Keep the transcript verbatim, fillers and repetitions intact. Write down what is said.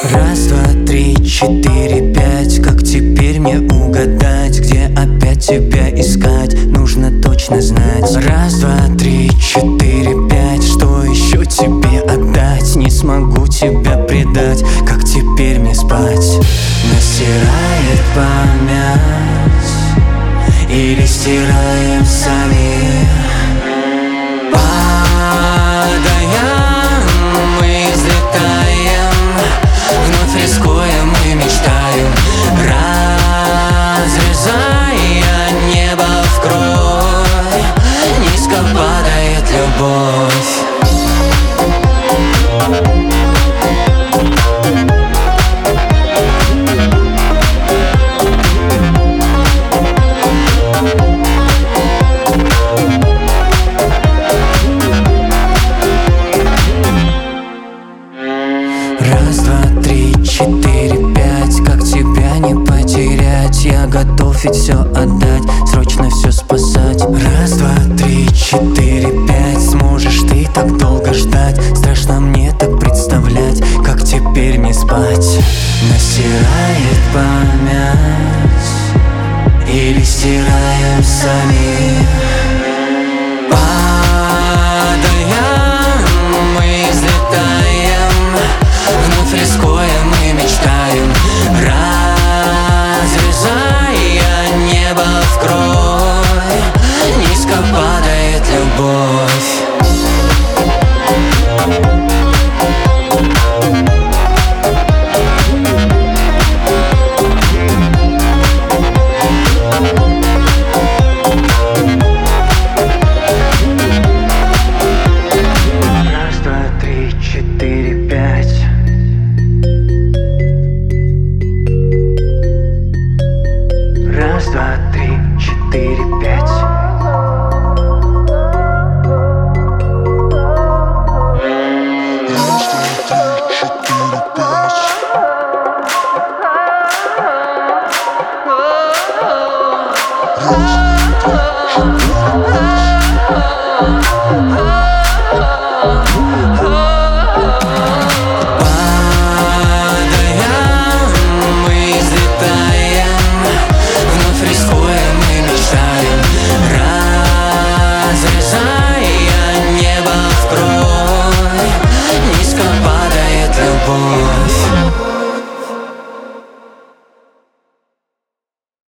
Раз, два, три, четыре, пять. Как теперь мне угадать, где опять тебя искать? Нужно точно знать. Раз, два, три, четыре, пять. Что еще тебе отдать? Не смогу тебя предать. Как теперь мне спать? Настирает память или стираем сами? Падаем, мы взлетаем, вновь рискуем, мы мечтаем, разрезая небо вкровь. Низко падает любовь. Раз, два, три, четыре, пять. Как тебя не потерять? Я готов ведь все отдать, срочно все спасать. Раз, два, три, четыре, пять. Сможешь ты так долго ждать? Страшно мне так представлять, как теперь мне спать. Настирает память или стираем сами? Падаем, мы взлетаем, вновь рискуем, мы мечтаем, разрезая небо вкровь. Низко падает любовь. Раз, два, три, четыре, пять. Раз, два, три, четыре, пять. Раз, два, три, четыре, пять. Раз, два, три, четыре, пять.